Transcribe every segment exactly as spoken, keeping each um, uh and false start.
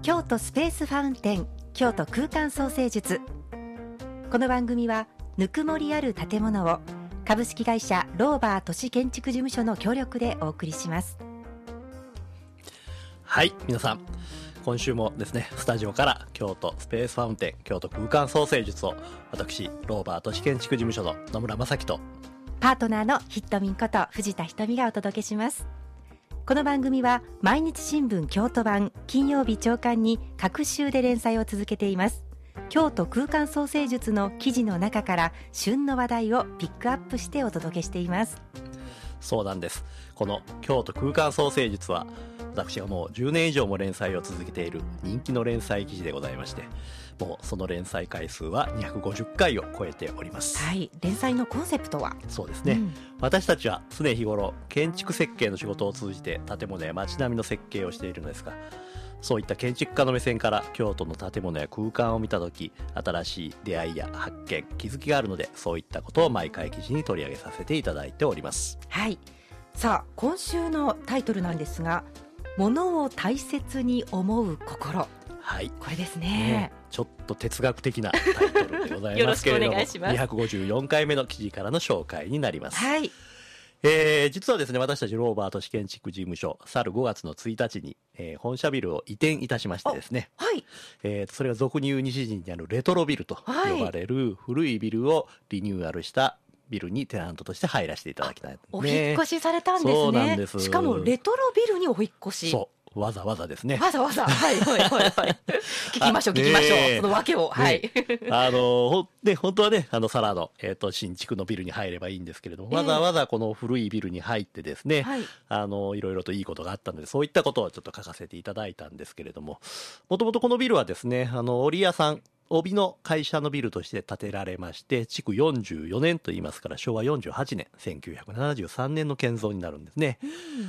京都スペースファウンテン京都空間創生術。この番組はぬくもりある建物を株式会社ローバー都市建築事務所の協力でお送りします。 はい、皆さん今週もですね、スタジオから京都スペースファウンテン京都空間創生術を私ローバー都市建築事務所の野村正樹とパートナーのヒットミンこと藤田ひとみがお届けします。この番組は毎日新聞京都版金曜日朝刊に各週で連載を続けています。京都空間創生術の記事の中から旬の話題をピックアップしてお届けしています。 そうなんです。この京都空間創生術は私がもうじゅうねん以上も連載を続けている人気の連載記事でございまして、もうその連載回数はにひゃくごじゅっかいを超えております。 はい、連載のコンセプトはそうですね、うん、私たちは常日頃建築設計の仕事を通じて建物や街並みの設計をしているのですが、そういった建築家の目線から京都の建物や空間を見たとき、新しい出会いや発見、気づきがあるので、そういったことを毎回記事に取り上げさせていただいております。 はい、さあ今週のタイトルなんですが、物を大切に思う心。はい、これです ね, ねちょっと哲学的なタイトルでございますけれどもよろしくお願いします。 にひゃくごじゅうよんかいめの記事からの紹介になります。 はい、 えー、実はですね、私たちローバー都市建築事務所、去るごがつのついたちに、えー、本社ビルを移転いたしましてですね、 はい、 えー、それが俗に言う西陣にあるレトロビルと呼ばれる古いビルをリニューアルしたビルにテナントとして入らせていただきたい、ね、 お引っ越しされたんですね。 そうなんです。 しかもレトロビルにお引っ越し。 そう、わざわざですね。 わざわざ、はいはいはいはい聞きましょう聞きましょう、ね、その訳を、はい、 あので本当はね、あのサラの、えー、と新築のビルに入ればいいんですけれども、えー、わざわざこの古いビルに入ってですね、はい、あのいろいろといいことがあったので、そういったことをちょっと書かせていただいたんですけれども、もともとこのビルはですね、あの織屋さん帯の会社のビルとして建てられまして、築よんじゅうよねんと言いますから昭和よんじゅうはちねんせんきゅうひゃくななじゅうさんねんの建造になるんですね、うん、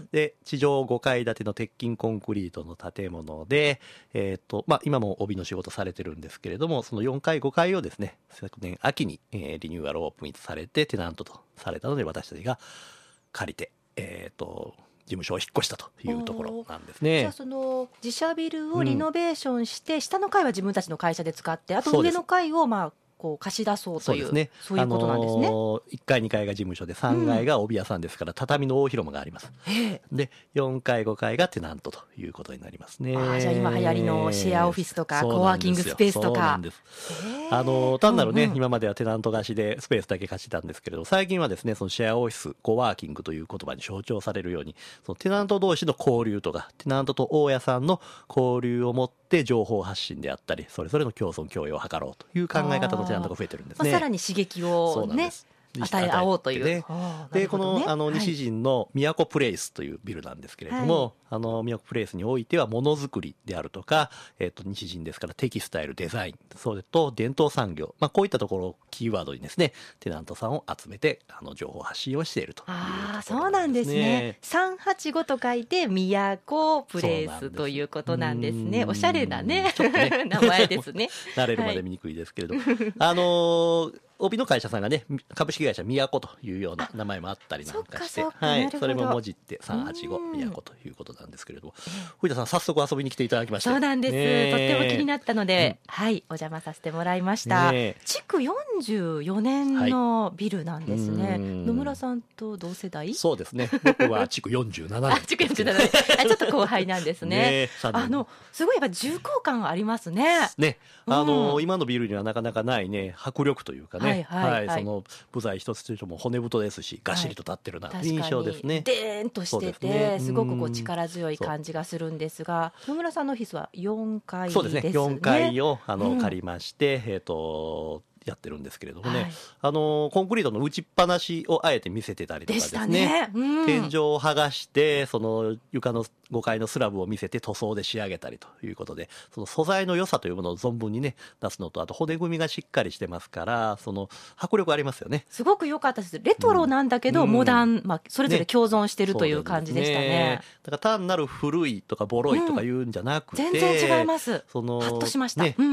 で地上ごかい建ての鉄筋コンクリートの建物で、えーとまあ、今も帯の仕事されてるんですけれども、そのよんかいごかいをですね、昨年秋に、えー、リニューアルオープンされてテナントとされたので、私たちが借りて、えーと事務所を引っ越したというところなんですね。 じゃあその自社ビルをリノベーションして、うん、下の階は自分たちの会社で使って、あと上の階をまあこう貸し出そうという、そうですね、そういうことなんですね。あのー、いっかいにかいが事務所でさんがいが帯屋さんですから、うん、畳の大広間があります。でよんかいごかいがテナントということになりますね。 あ、じゃあ今流行りのシェアオフィスとかコワーキングスペースとか、そうなんです。 あの単なるね、うんうん、今まではテナント貸しでスペースだけ貸してたんですけれど、最近はですね、そのシェアオフィスコワーキングという言葉に象徴されるように、そのテナント同士の交流とかテナントと大家さんの交流を持って情報発信であったり、それぞれの共存共栄を図ろうという考え方のテナントが増えてるんですね。 さらに刺激をね与え合おうという、ね、 でこの、あの西陣の都プレイスというビルなんですけれども、はい、あの都プレイスにおいてはものづくりであるとか、えー、と西陣ですからテキスタイルデザイン、それと伝統産業、まあ、こういったところをキーワードにですね、テナントさんを集めてあの情報発信をしているというところなんですね。あ、そうなんですね。 さんはちごと書いて都プレイスということなんですね。おしゃれなね、ね名前ですね。 慣れるまで見にくいですけれど、はい、あのー帯の会社さんがね、株式会社都というような名前もあったりなんかして、はい、それももじってさんはちご都ということなんですけれども、藤田さん早速遊びに来ていただきました。 そうなんです、ね、とっても気になったので、うん、はい、お邪魔させてもらいました。ね、築よんじゅうよねんのビルなんですね、はい、野村さんと同世代？ そうですね、僕は築よんじゅうななねん築よんじゅうななねんあ、ちょっと後輩なんですね。ね、あのすごいやっぱ重厚感ありますね。 ね、あのーうん、今のビルにはなかなかないね、迫力というかね、はいはいはいはい、その部材一つとしても骨太ですし、がっしりと立ってるな、はい、印象ですね。 デーンとしてて、ね、すごくこう力強い感じがするんですが、野村さんのオフィスはよんかいですね。 そうですね、よんかいをあの、うん、借りまして、えーとやってるんですけれどもね、はい、あのコンクリートの打ちっぱなしをあえて見せてたりとかですね、 ね、うん、 天井を剥がしてその床のごかいのスラブを見せて塗装で仕上げたりということで、その素材の良さというものを存分にね出すのと、あと骨組みがしっかりしてますから、その迫力ありますよね。 すごく良かったです。レトロなんだけど、うん、モダン、まあ、それぞれ共存してる、ね、という感じでしたね。ね、 だから単なる古いとかボロいとかいうんじゃなくて、 うん、全然違います。そのパッとしました、ね、うん、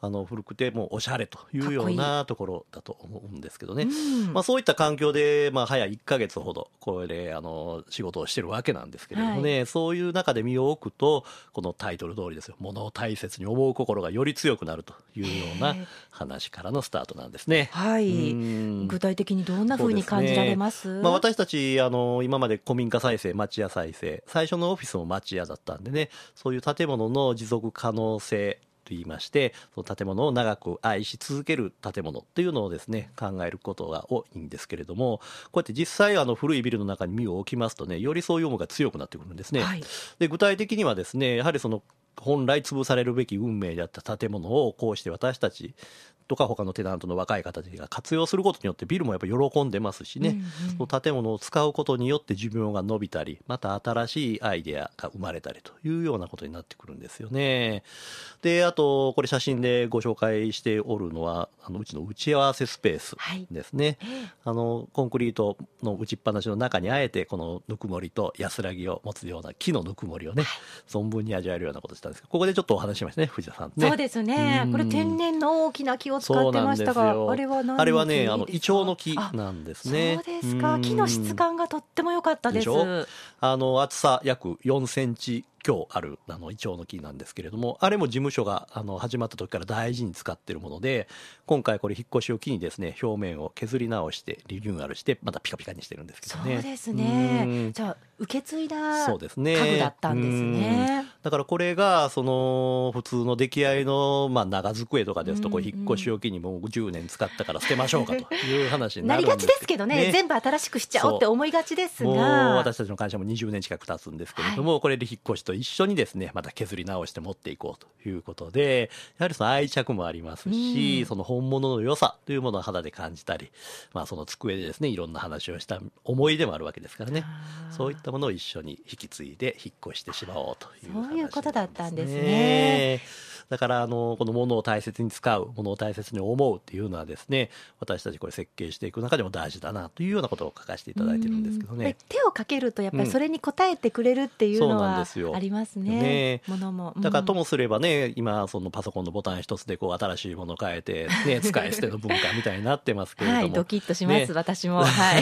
あの古くてもおしゃれというようなところだと思うんですけどね。 うん、 まあ、そういった環境で、まあ、早いっかげつほどこれであの仕事をしてるわけなんですけれどもね、はい、そういう中で身を置くとこのタイトル通りですよ、ものを大切に思う心がより強くなるというような話からのスタートなんですね。 はい、具体的にどんな風に感じられます？ ね、まあ、私たちあの今まで古民家再生、町屋再生、最初のオフィスも町屋だったんでね、そういう建物の持続可能性と言いまして、その建物を長く愛し続ける建物っていうのをですね考えることが多いんですけれども、こうやって実際あの古いビルの中に身を置きますとね、よりそういう思いが強くなってくるんですね。はい、で具体的にはですね、やはりその本来潰されるべき運命であった建物をこうして私たちとか他のテナントの若い方たちが活用することによってビルもやっぱり喜んでますしね、うんうん、その建物を使うことによって寿命が伸びたり、また新しいアイデアが生まれたりというようなことになってくるんですよね。であとこれ写真でご紹介しておるのはあのうちの打ち合わせスペースですね。はい、あのコンクリートの打ちっぱなしの中にあえてこのぬくもりと安らぎを持つような木のぬくもりをね、はい、存分に味わえるようなことをしたんですけど、ここでちょっとお話ししましたね、藤田さんね。 そうですね、これ天然の大きな木を使ってましたが、あれは何の木ですか？ あれはね、あのイチョウの木なんですね。 そうですか。木の質感がとっても良かったです。 でしょ？あの厚さ約よんセンチ強あるあのイチョウの木なんですけれども、あれも事務所があの始まった時から大事に使っているもので、今回これ引っ越しを機にですね表面を削り直してリニューアルしてまたピカピカにしてるんですけどね。 そうですね。じゃあ受け継いだ家具だったんですね。 だからこれがその普通の出来合いのまあ長机とかですと、こう引っ越しを機にもうじゅうねん使ったから捨てましょうかという話になるんですなりがちですけどね、ね、全部新しくしちゃおうって思いがちですが、もう私たちの会社もにじゅうねん近く経つんですけれども、はい、これで引っ越しと一緒にですねまた削り直して持っていこうということで、やはりその愛着もありますし、うん、その本物の良さというものを肌で感じたり、まあ、その机でですねいろんな話をした思い出もあるわけですからね、そういったものを一緒に引き継いで引っ越してしまおうという話なんですね。 そういうことだったんですね。 だからあのこのものを大切に使う、ものを大切に思うっていうのはですね、私たちこれ設計していく中でも大事だなというようなことを書かせていただいてるんですけどね。 手をかけるとやっぱりそれに応えてくれるっていうのはありますね。ね、ものも、うん、 だからともすればね、今そのパソコンのボタン一つでこう新しいものを変えて、ね、使い捨ての文化みたいになってますけれども、はい、 ドキッとします、ね、私も、はい、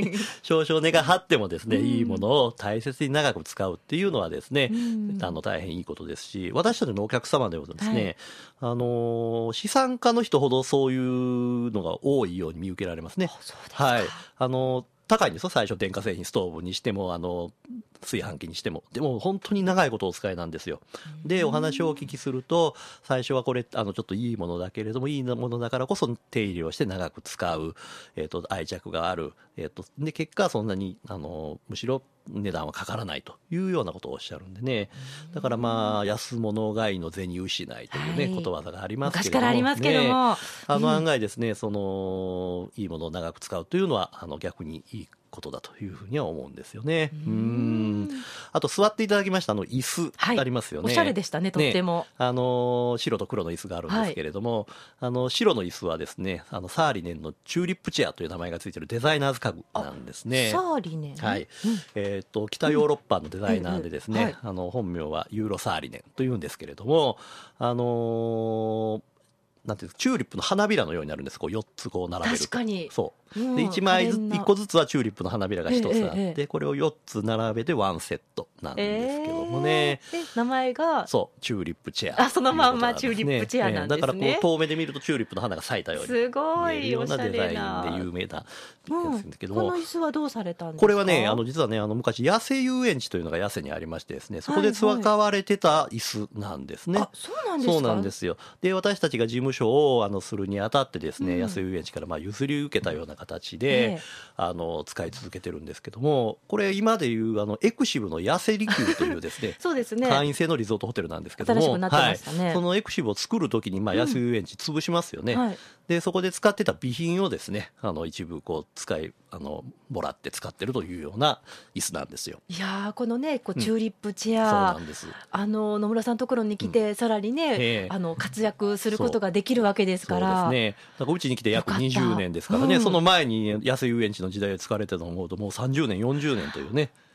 少々値が張ってもですね、いいものを大切に長く使うっていうのはですね、うん、あの大変いいことですし、私たちのお客様でもですね、はい、あの資産家の人ほどそういうのが多いように見受けられますね。 そうですか。 はい、あの高いんですよ、最初電化製品、ストーブにしてもあの炊飯器にしても。でも本当に長いことお使いなんですよ。でお話をお聞きすると、最初はこれあのちょっといいものだけれども、いいものだからこそ手入れをして長く使う、えー、と愛着がある、えー、とで結果そんなにあのむしろ値段はかからないというようなことをおっしゃるんでね。だからまあ安物買いの銭失いというね、はい、ことわざがありますけれども、 昔からありますけども、ね、 あの案外ですね、そのいいものを長く使うというのはあの逆にいいことだというふうには思うんですよね。うーん、あと座っていただきましたあの椅子ありますよね、 はい、おしゃれでしたね、とっても、ね、 あの白と黒の椅子があるんですけれども、はい、あの白の椅子はですね、あのサーリネンのチューリップチェアという名前がついているデザイナーズ家具なんですね。 サーリネン、 はい、うん、えー、と北ヨーロッパのデザイナーでですね、うん、はい、あの本名はユーロサーリネンというんですけれども、あのーなんていうチューリップの花びらのようになるんです。こうよっつこう並べると。 確かに。 そう。でいちまいずついっこずつはチューリップの花びらがひとつあって、ええ、これをよっつ並べてワンセットなんですけどもね。 えー、名前がそうチューリップチェア、 あ、そのまんまチューリップチェアなんですね。 だからこう遠目で見るとチューリップの花が咲いたようにすごい見えるようなデザインで有名なやつなんですけども、 うん、この椅子はどうされたんですか？ これはね、あの実はね、あの昔八瀬遊園地というのが八瀬にありましてですね、そこで使われてた椅子なんですね。 はいはい、あ、そうなんですか？ そうなんですよ。で私たちが事務所をあのするにあたってですね、うん、八瀬遊園地からまあ譲り受けたような形で、ええ、あの使い続けてるんですけども、これ今でいうあのエクシブの八瀬離宮というですねそうですね、 会員制のリゾートホテルなんですけども、 新しくなってましたね、 はい、そのエクシブを作るときにまあ八瀬遊園地潰しますよね、うんはい、でそこで使ってた備品をですね、あの一部こう使いあのもらって使ってるというような椅子なんですよ。 いやこのねこうチューリップチェア、うん、そうなんです。あの野村さんのところに来て、うん、さらにね、えー、あの活躍することができるわけですから。 そうですね、だからうちに来て約にじゅうねんですからね、うん、その前に八瀬遊園地の時代を使われてたのを思うともうさんじゅうねんよんじゅうねんというね。 ね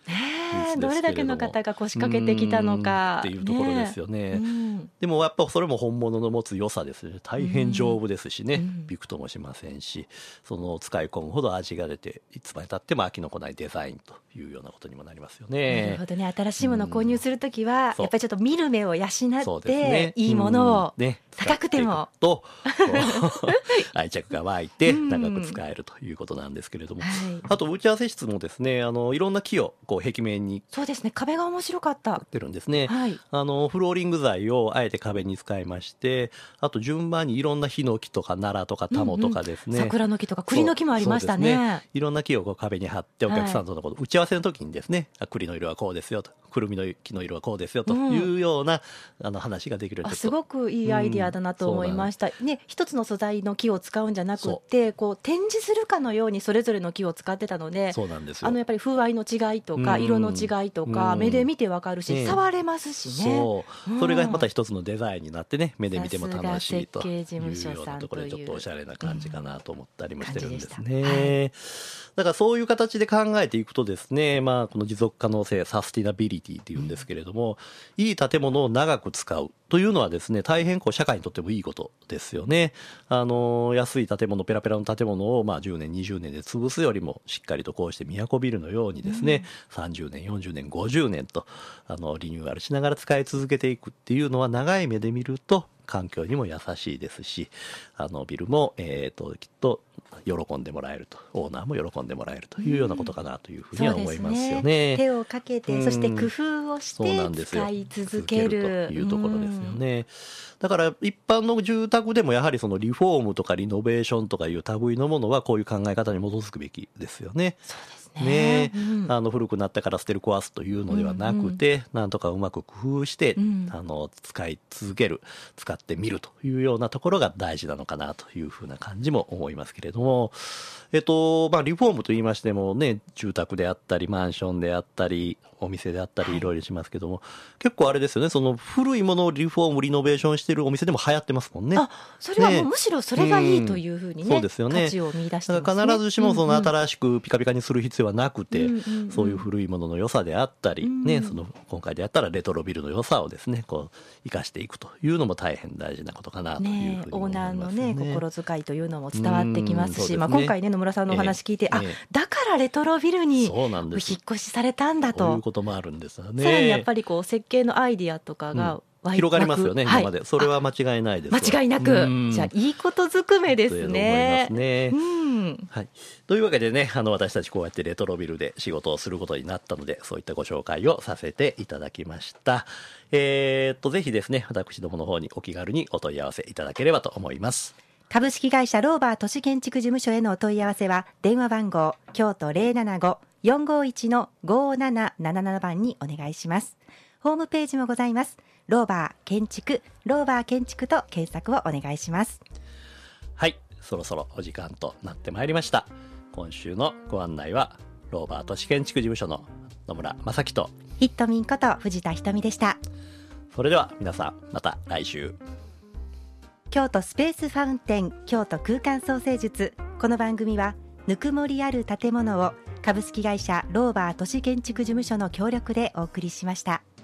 ね、どれだけの方が腰掛けてきたのかっていうところですよね、ね、うん、でもやっぱそれも本物の持つ良さですね。大変丈夫ですしね、うん、びくともしませんし、その使い込むほど味が出ていつまでたっても飽きのこないデザインというようなことにもなりますよね。 なるほどね。新しいものを購入するときは、うん、やっぱりちょっと見る目を養って、ね、いいものを、ね、高くてもと愛着が湧いて長く使えるということなんですけれども、うんはい、あと打ち合わせ室もですね、あのいろんな木をこう壁面にそうですね、壁が面白かったってるんですね、はい、あのフローリング材をあえて壁に使いまして、あと順番にいろんなヒノキとかナラとかタモとかですね、 うんうん、桜の木とか栗の木もありましたね。 ね、いろんな木をこう壁に貼ってお客さんとのこと、はい、打ち合わせの時にですね、栗の色はこうですよと、くるみの木の色はこうですよというような、うん、あの話ができる。 あすごくいいアイディアだなと思いました、うんね、一つの素材の木を使うんじゃなくて、こう展示するかのようにそれぞれの木を使ってたので、 そうなんですよ。 あのやっぱり風合いの違いとか、うん、色の違いとか、うん、目で見てわかるし、ね、触れますしね。 そう、うん、それがまた一つのデザインになってね、目で見ても楽しいというようなところでちょっとおしゃれな感じかなと思ったりもしてるんですね、うんはい、だからそういう形で考えていくとですね、まあ、この持続可能性サスティナビリティっていうんですけれども、うん、いい建物を長く使うというのはですね、大変こう社会にとってもいいことですよね。あの安い建物、ペラペラの建物をまあじゅうねんにじゅうねんで潰すよりも、しっかりとこうして都ビルのようにですね、うん、さんじゅうねんよんじゅうねんごじゅうねんとあのリニューアルしながら使い続けていくっていうのは、長い目で見ると環境にも優しいですし、あのビルも、えー、ときっと喜んでもらえると、オーナーも喜んでもらえるというようなことかなというふうには思いますよね。うん、ね、 手をかけて、うん、そして工夫をして使い続けるというところですよね。だから一般の住宅でもやはりそのリフォームとかリノベーションとかいう類のものはこういう考え方に基づくべきですよね。 そうですね、 うん、 あの古くなったから捨てる壊すというのではなくて、うんうん、なんとかうまく工夫して、うん、あの使い続ける、使ってみるというようなところが大事なのかなというふうな感じも思いますけれども、えっとまあ、リフォームといいましてもね、住宅であったりマンションであったりお店であったりいろいろしますけども、はい、結構あれですよね、その古いものをリフォームリノベーションしているお店でも流行ってますもんね。 あ、それはもうむしろそれがいいというふうにね、うん、そうですよね、価値を見出してますね。 だから必ずしもその新しくピカピカにする必要はなくて、うんうん、そういう古いものの良さであったり、うんね、その今回であったらレトロビルの良さをですね、こう生かしていくというのも大変大事なことかなというふうに思いますね。 オーナーのね、心遣いというのも伝わってきますし、うん、まあ、今回ね、野村さんのお話聞いて、えー、あ、だからレトロビルに引っ越しされたんだと。 そういうこともあるんですよね。 さらにやっぱりこう設計のアイディアとかが、うん、 広がりますよね、今まで、はい、それは間違いないです。 間違いなく、じゃあいいことずくめですね。 という思いますね、うんはい、というわけでね、あの私たちこうやってレトロビルで仕事をすることになったので、そういったご紹介をさせていただきました。えー、っとぜひですね、私どもの方にお気軽にお問い合わせいただければと思います。 株式会社ローバー都市建築事務所へのお問い合わせは、電話番号京都 ゼロななご よんごいち ごななななな 番にお願いします。ホームページもございます。ローバー建築、ローバー建築と検索をお願いします。 はい、そろそろお時間となってまいりました。今週のご案内はローバー都市建築事務所の野村正樹とヒットミンこと藤田ひとみでした。 それでは皆さん、また来週。 京都スペースファウンテン、京都空間創生術。この番組はぬくもりある建物を株式会社ローバー都市建築事務所の協力でお送りしました。